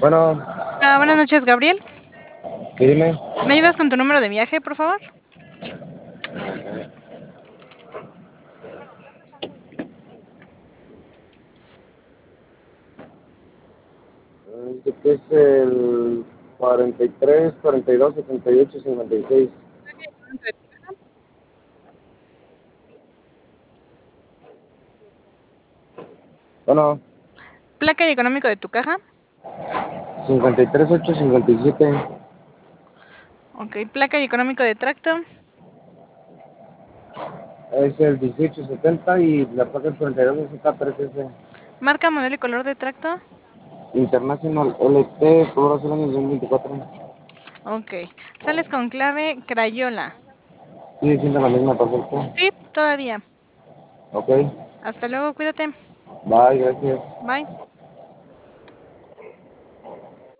Bueno, Buenas noches, Gabriel. sí, dime. ¿Me ayudas con tu número de viaje, por favor? Dice que es el 43, 42, 78, 56. Bueno, Placa y económico de tu caja. 53, 8, 57. Ok, placa y económico de tracto. Es el 1870 y la placa es 42, ZK3S. Marca, modelo y color de tracto. International LT, color azul año 2024. Ok. Sales con clave Crayola. Sigue siendo la misma, perfecto. Sí, todavía. Ok, Hasta luego, cuídate. bye, gracias. Bye.